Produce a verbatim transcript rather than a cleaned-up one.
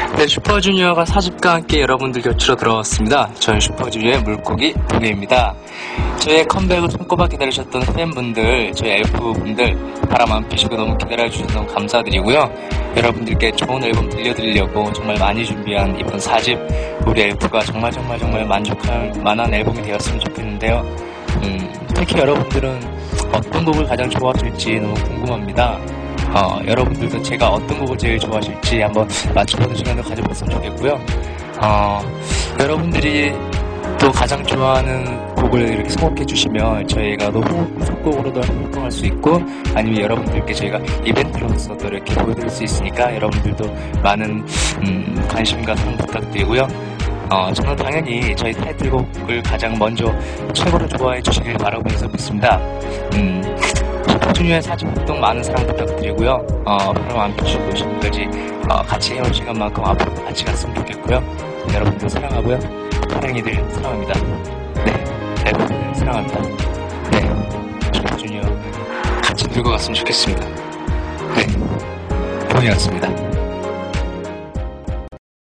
네, 슈퍼주니어가 사 집과 함께 여러분들 곁으로 들어왔습니다. 저는 슈퍼주니어의 물고기 동해입니다. 저의 컴백을 손꼽아 기다리셨던 팬분들, 저희 엘프분들 바람 안 피시고 너무 기다려주셔서 너무 감사드리고요. 여러분들께 좋은 앨범 들려드리려고 정말 많이 준비한 이번 사 집 우리 엘프가 정말 정말 정말 만족할 만한 앨범이 되었으면 좋겠는데요. 음, 특히 여러분들은 어떤 곡을 가장 좋아하실지 너무 궁금합니다. 어, 여러분들도 제가 어떤 곡을 제일 좋아하실지 한번 맞춰보는 시간을 가져봤으면 좋겠고요. 어, 여러분들이 또 가장 좋아하는 곡을 이렇게 선곡해 주시면 저희가 또 후속곡으로도 활동할 수 있고, 아니면 여러분들께 저희가 이벤트로서 또 이렇게 보여드릴 수 있으니까 여러분들도 많은 음, 관심과 사랑 부탁드리고요. 어, 저는 당연히 저희 타이틀곡을 가장 먼저 최고로 좋아해 주시길 바라면서 묻습니다. 음, 슈퍼주니어의 사 집 활동 많은 사랑 부탁드리고요. 어, 바람 안 피시고 지금까지 어, 같이 해온 시간만큼 앞으로도 같이 갔으면 좋겠고요. 여러분들 사랑하고요. 사랑이들 사랑합니다. 네, 여러분들 사랑합니다. 네, 슈퍼주니어 같이 들고 갔으면 좋겠습니다. 네, 동이었습니다.